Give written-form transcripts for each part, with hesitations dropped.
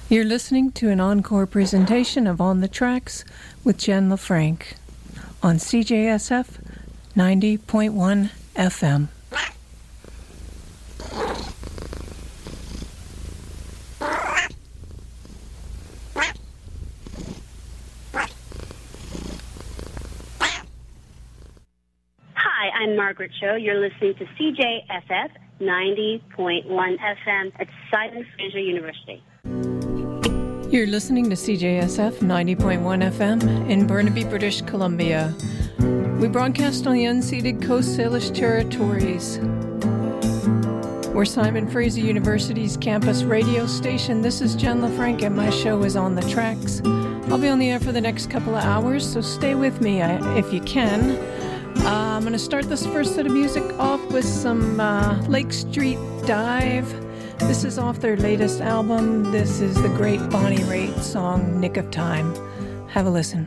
You're listening to an encore presentation of On the Tracks with Jen LaFranc on CJSF 90.1 FM. Hi, I'm Margaret Cho. You're listening to CJSF 90.1 FM at Simon Fraser University. You're listening to CJSF 90.1 FM in Burnaby, British Columbia. We broadcast on the unceded Coast Salish territories. We're Simon Fraser University's campus radio station. This is Jen LaFranc, and my show is On the Tracks. I'll be on the air for the next couple of hours, so stay with me if you can. I'm going to start this first set of music off with some Lake Street Dive. This is off their latest album. This is the great Bonnie Raitt song, Nick of Time. Have a listen.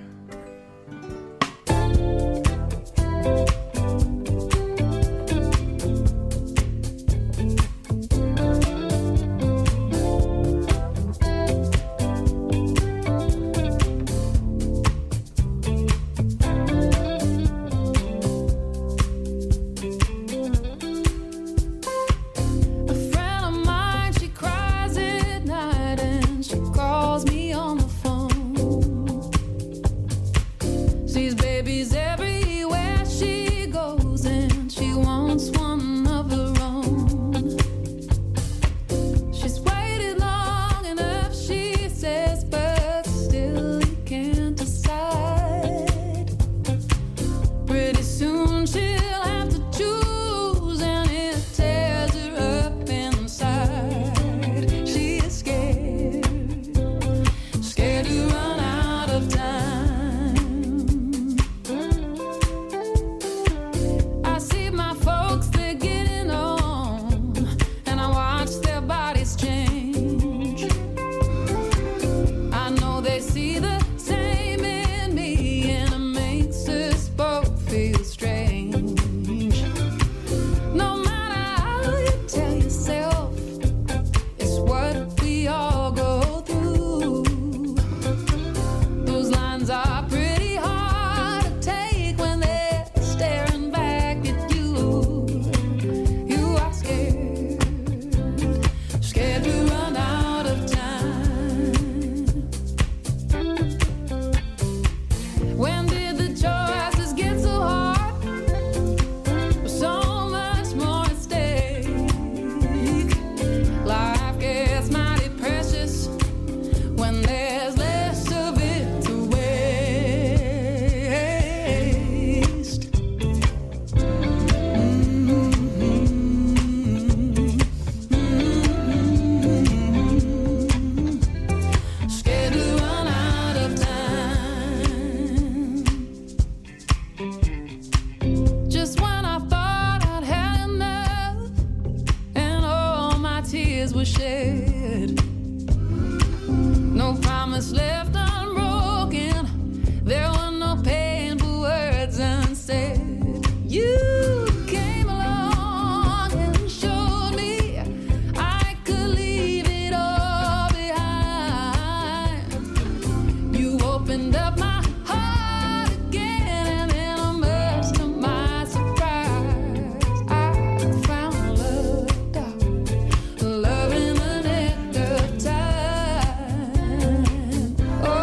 Oh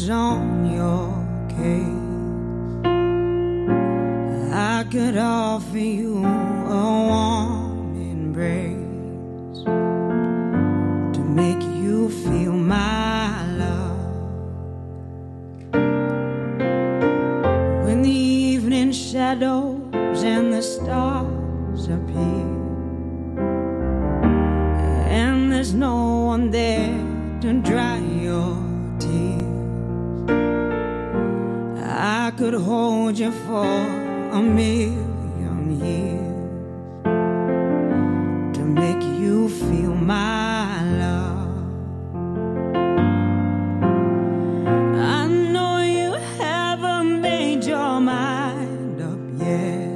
on your case, I could offer you a warm embrace to make you feel my love. When the evening shadows and the stars appear, and there's no one there to dry your tears, I could hold you for a million years to make you feel my love. I know you haven't made your mind up yet,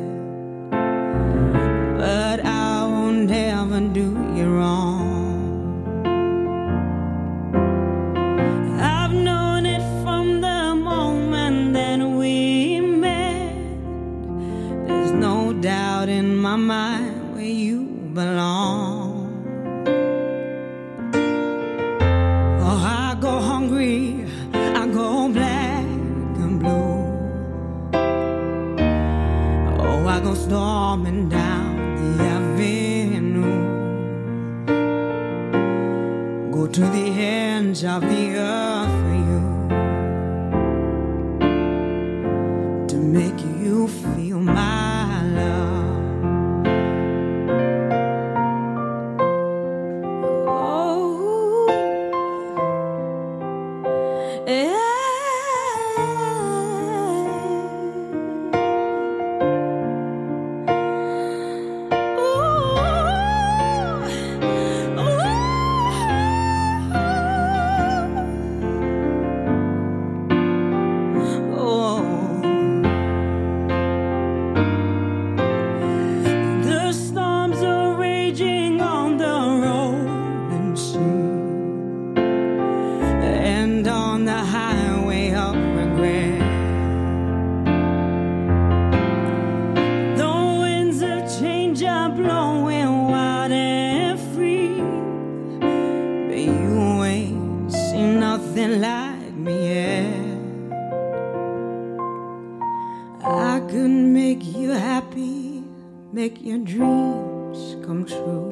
but I will never do you wrong. I've known it from the moment that we met. There's no doubt in my mind where you belong. Oh, I go hungry, I go black and blue. Oh, I go storming down the avenue, go to the ends of the earth for you, to make you feel my love. Oh, yeah. The storms are raging on the rolling sea, and on the highway of regret, the winds of change are blowing wild and free, but you ain't seen nothing like me yet. I could make you happy, make your dreams come true.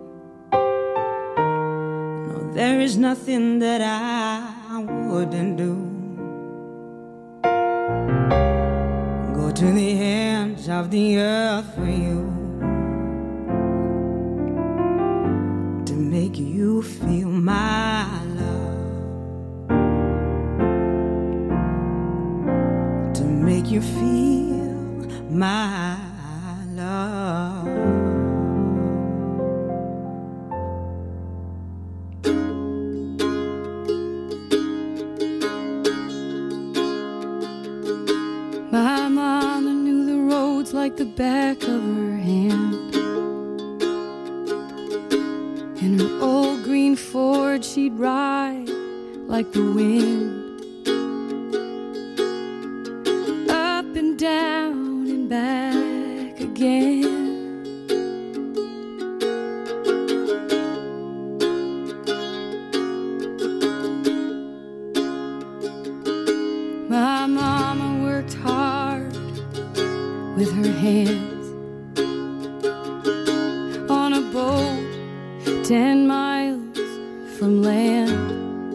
No, there is nothing that I wouldn't do. Go to the ends of the earth for you, to make you feel my love, to make you feel my love. My mama knew the roads like the back of her hand. In her old green Ford she'd ride like the wind, up and down and back again. My mama worked hard with her hands on a boat 10 miles from land,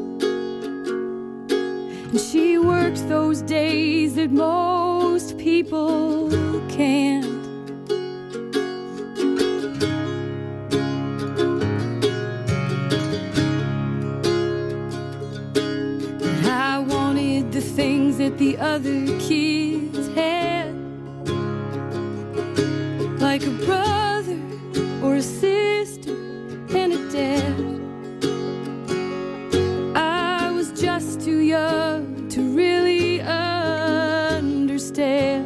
and she worked those days that most people can't. But I wanted the things that the other kids had, like a brother or a sister and a dad. I was just too young to really understand.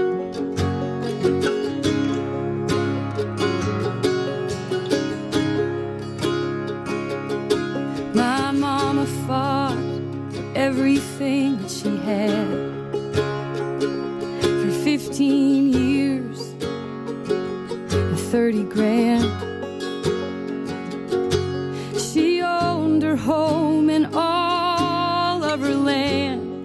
My mama fought for everything that she had for 15 years and 30 grand. She owned her home and all of her land.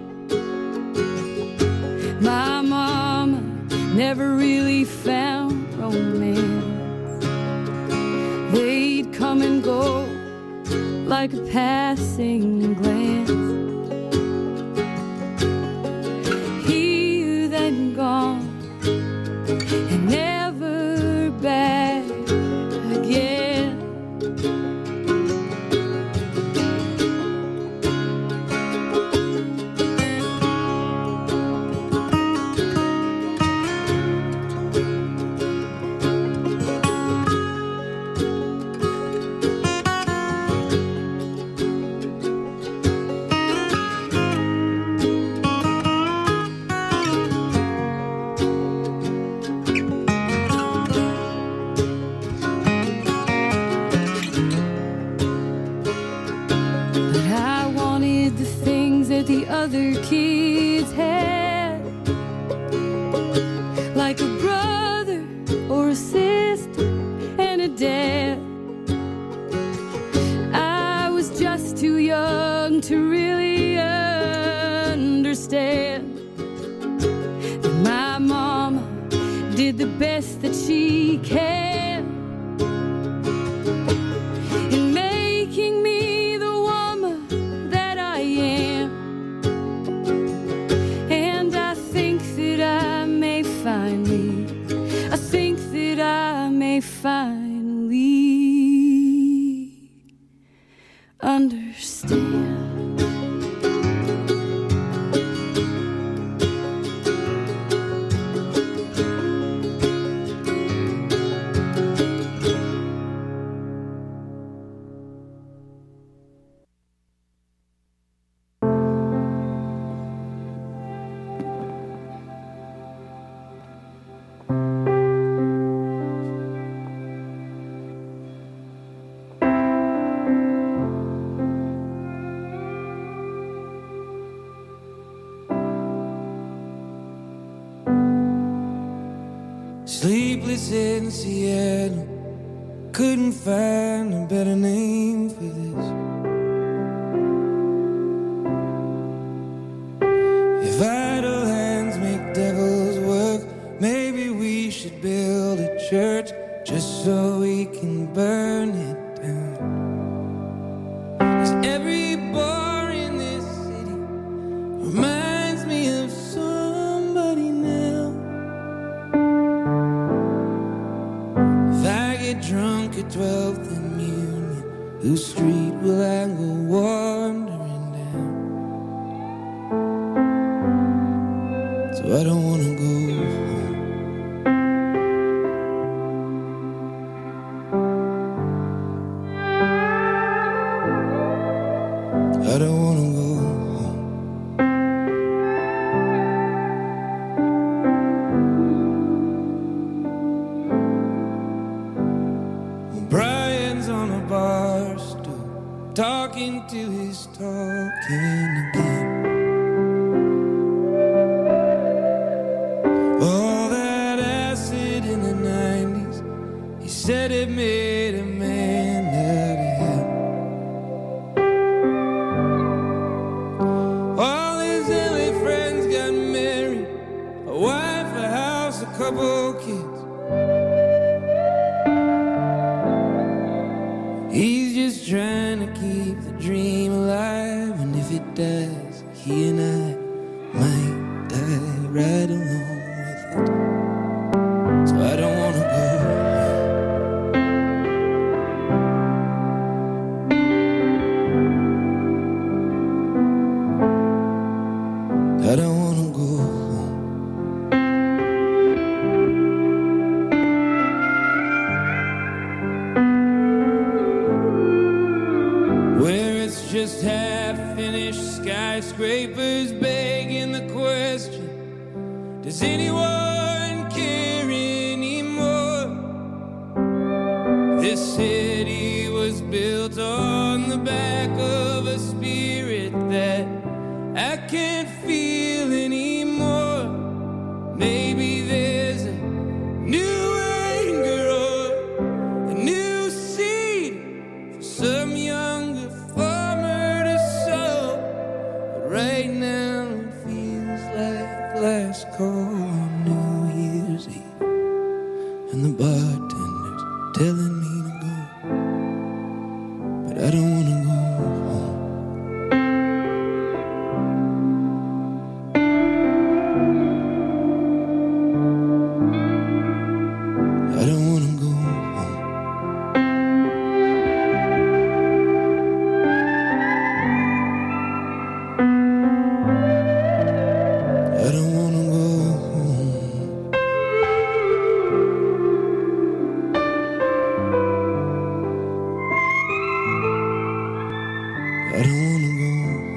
never really found romance. They'd come and go like a passing glance. Here then gone and never back again. The other kids had, like a brother or a sister and a dad. I was just too young to really understand that my mama did the best that she can in making me the woman that I am. I think that I may finally understand. Sleepless in Seattle, couldn't find a better name for this. If idle hands make devils work, maybe we should build a church just so we can burn it down. 'Cause every bar in this city reminds me of somebody now. Drunk at 12th and Union, whose street will I go wandering down? So I don't wanna go home. I don't wanna go home. Brian's on a bar stool, talking to his talking again. All that acid in the 90s, he said it made a man out of him. All his LA friends got married, a wife, a house, a couple kids. He's just trying to keep the dream alive, and if it does, he and I might die right along with it. So I don't wanna go. I don't wanna go home. Just half-finished skyscrapers begging the question, does anyone care anymore? This city was built on the back of a spirit that I can't feel anymore. Maybe there's a new anger or a new seed for some younger farmer to sow. But right now it feels like last call on New Year's Eve. I don't wanna go home.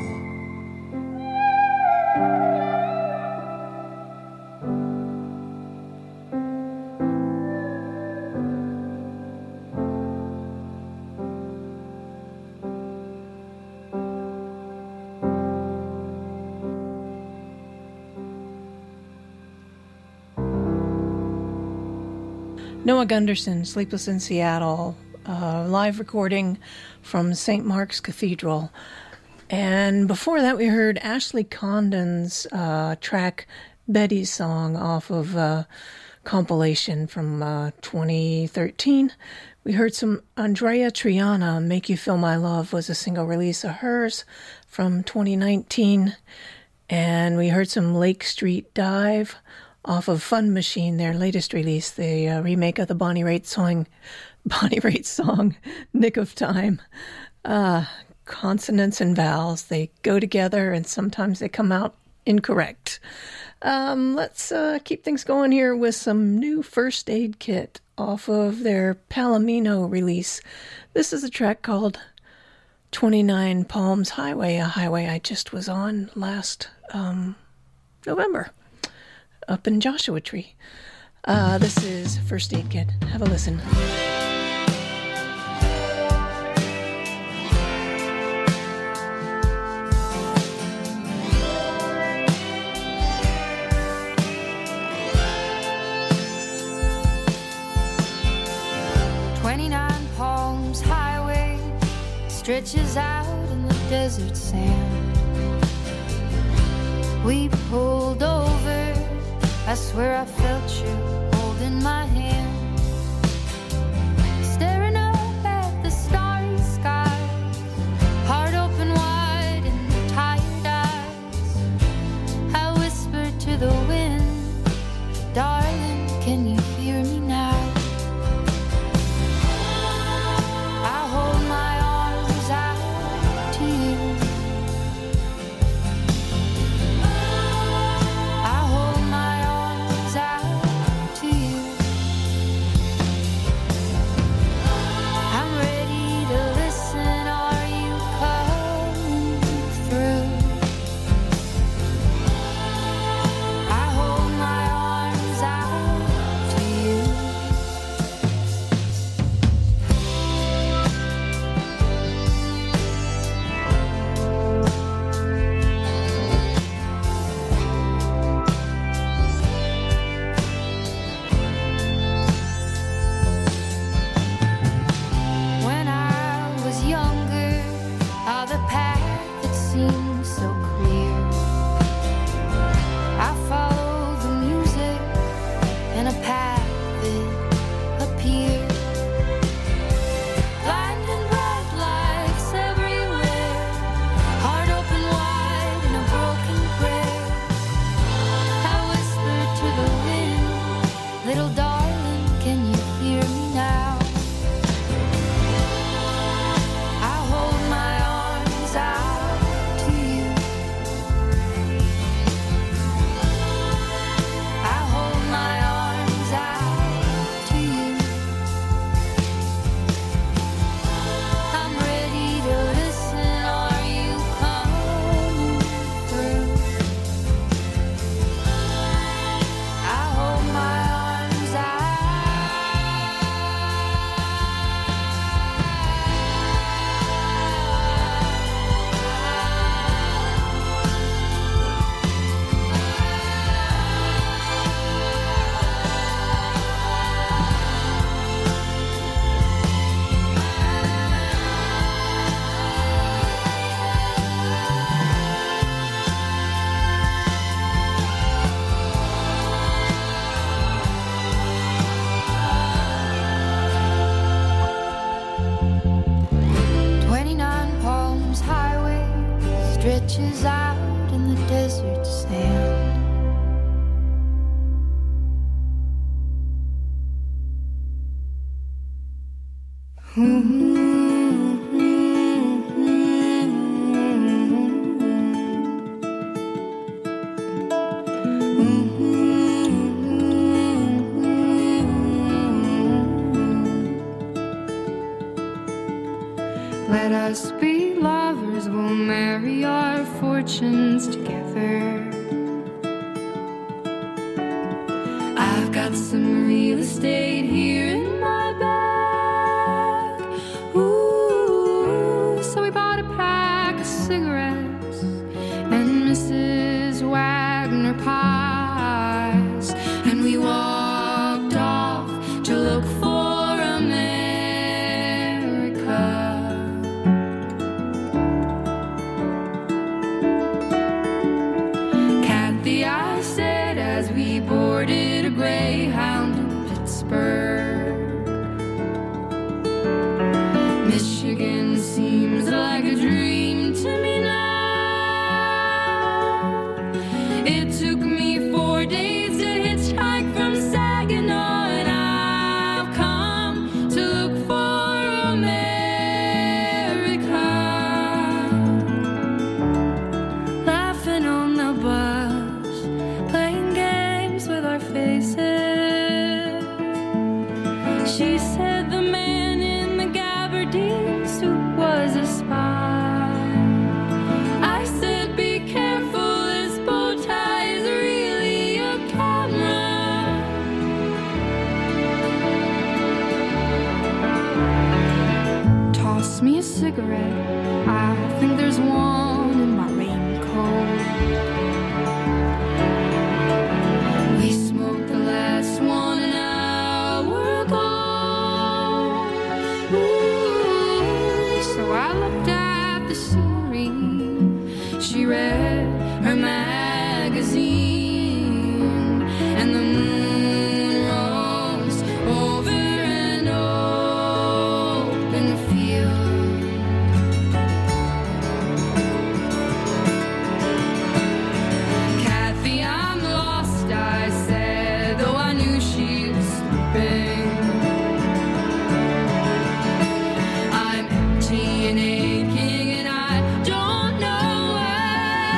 Noah Gunderson, Sleepless in Seattle, live recording from St. Mark's Cathedral. And before that, we heard Ashley Condon's track, Betty's Song, off of a compilation from 2013. We heard some Andrea Triana, Make You Feel My Love, was a single release of hers from 2019. And we heard some Lake Street Dive off of Fun Machine, their latest release, the remake of the Bonnie Raitt song, Nick of Time. Consonants and vowels, they go together and sometimes they come out incorrect. Let's keep things going here with some new First Aid Kit off of their Palomino release. This is a track called 29 Palms Highway, a highway I just was on last November up in Joshua Tree. This is First Aid Kit. Have a listen. Stretches out in the desert sand. We pulled over. I swear I felt you holding my hand, staring up at the starry skies, heart open wide and tired eyes. I whispered to the wind, darling, can you hear me now? Stretches out in the desert sand. Let us be lovers will marry our fortunes together. I've got some real estate here in my bag. Ooh, so we bought a pack of cigarettes and Mrs. Wagner pies, and we walked off to look for America. Kathy, I said as we boarded a Greyhound in Pittsburgh, Michigan seems like a dream to me now. It took me 4 days to hitchhike from Saginaw, and I've come to look for America. Laughing on the bus, playing games with our faces. She said the man in the gabardine suit was a spy. I said, be careful, his bow tie is really a camera. Toss me a cigarette, I think there's one in my raincoat. We smoked the last one an hour ago. Ooh, so I looked at the scenery. She read her magazine, and the moon rose over an open field. Kathy, I'm lost, I said, though I knew she was sleeping. I'm empty and aching, and I don't know where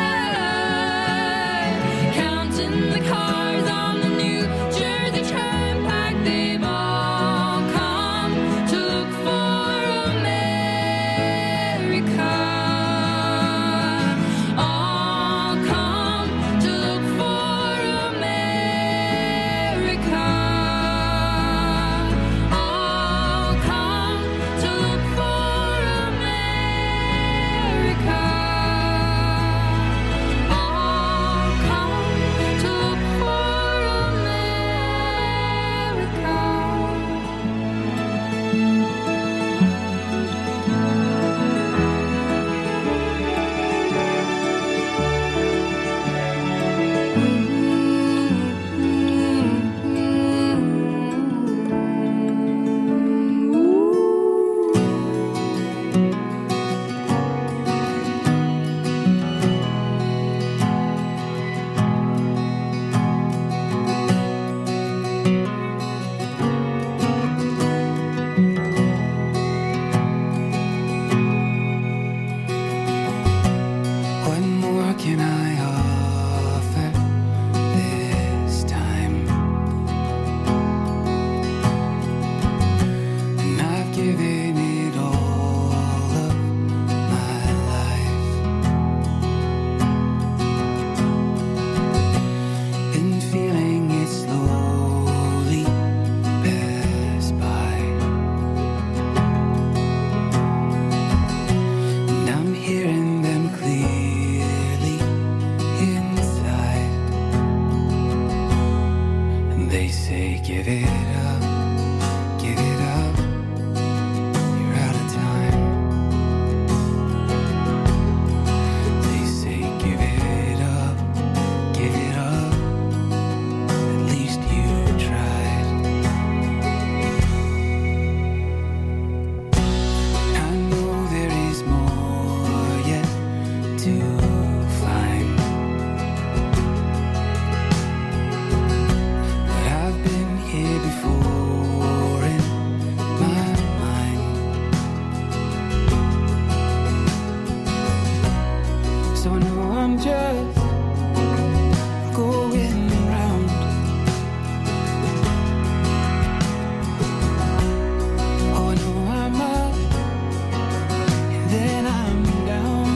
I'm down.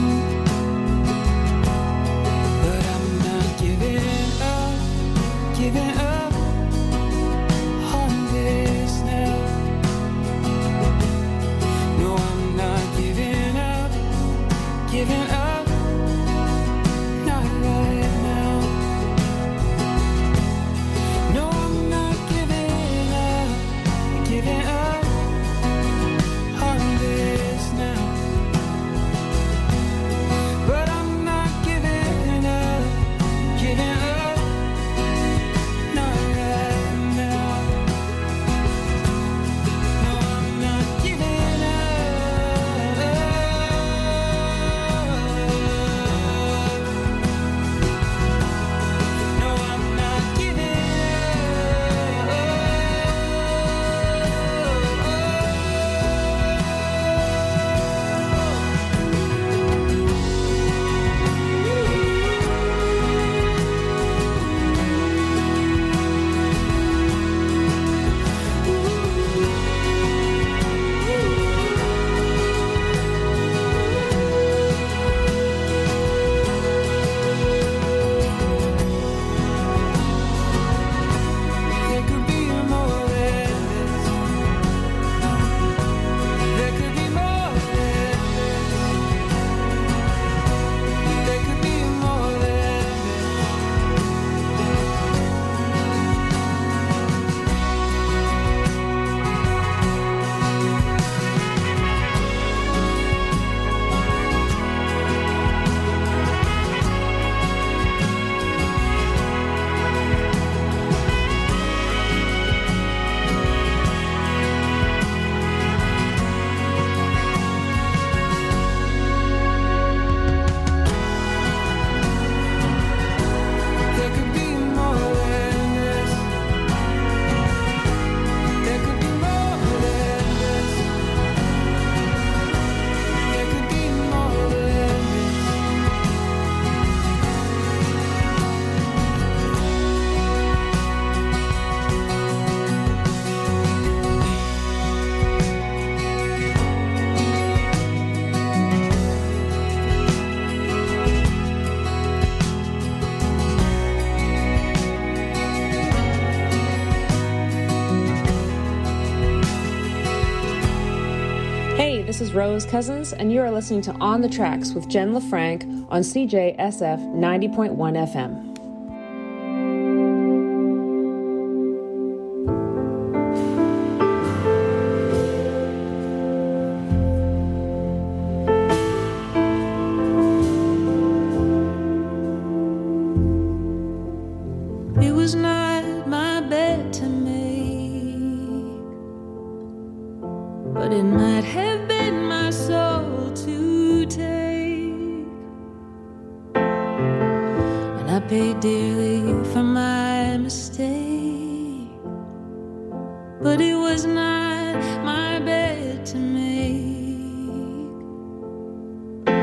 But I'm not giving up on this now. No, I'm not giving up, not right now. No, I'm not giving up on this now. But I'm not giving up, not right now. No, I'm not giving up. No, I'm not giving There could be more than this. There could be more than this. There could be more than There could be more than this. There could be more than this. There could be more than this. Hey, this is Rose Cousins, and you are listening to On the Tracks with Jen LaFranc on CJSF 90.1 FM. It was not my bed to make, but it might have been my soul to take. And I paid dearly for my mistake, but it was not